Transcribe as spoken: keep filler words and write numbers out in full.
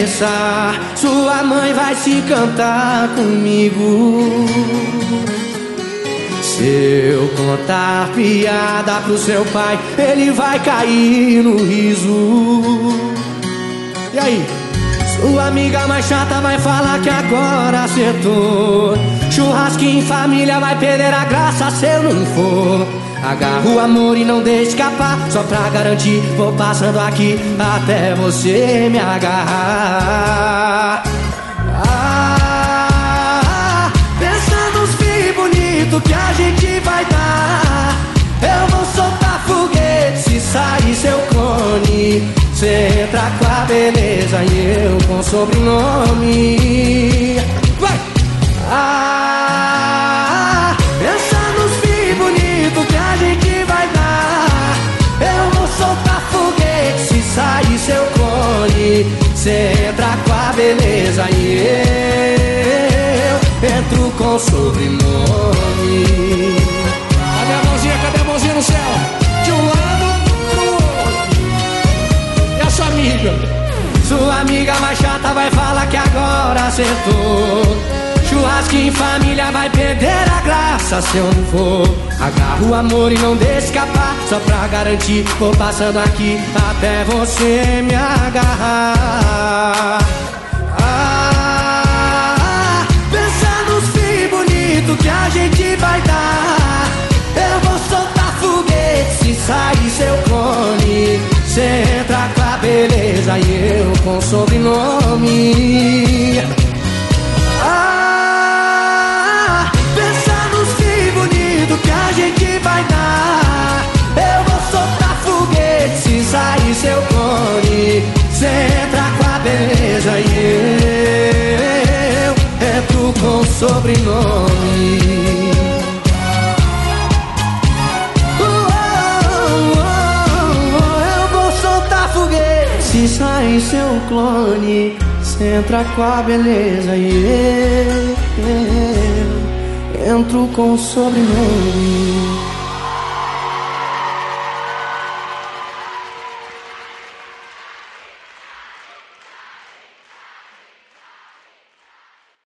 cabeça. Sua mãe vai se encantar comigo. Se eu contar piada pro seu pai, ele vai cair no riso. E aí? Sua amiga mais chata vai falar que agora acertou. Churrasquinho em família vai perder a graça se eu não for. Agarra o amor e não deixe escapar. Só pra garantir, vou passando aqui até você me agarrar. Ah, pensa nos filhos bonitos que a gente vai dar. Eu vou soltar foguete se sair seu clone. Cê entra com a beleza e eu com sobrenome. Vai! Ah, pensa nos filhos bonitos que a gente vai dar. Eu vou soltar foguete se sair seu clone. Cê entra com a beleza e eu entro com sobrenome. Cadê a mãozinha? Cadê a mãozinha no céu? De um lado pro outro. E a sua amiga? Sua amiga mais chata vai falar que agora acertou. Churrasquinho em família vai perder a graça se eu não for. Agarra o amor e não deixe escapar. Só pra garantir, vou passando aqui até você me agarrar. Ah, pensa nos filhos bonitos que a gente vai dar. Eu vou soltar foguete se sair seu clone. Cê entra com a beleza e eu com sobrenome. Ah, pensa nos filhos bonitos que a gente vai dar. Eu vou soltar foguete se sair seu clone. Cê entra com a beleza e eu entro com sobrenome. Se sai seu clone, cê entra com a beleza e eu, eu entro com sobrenome.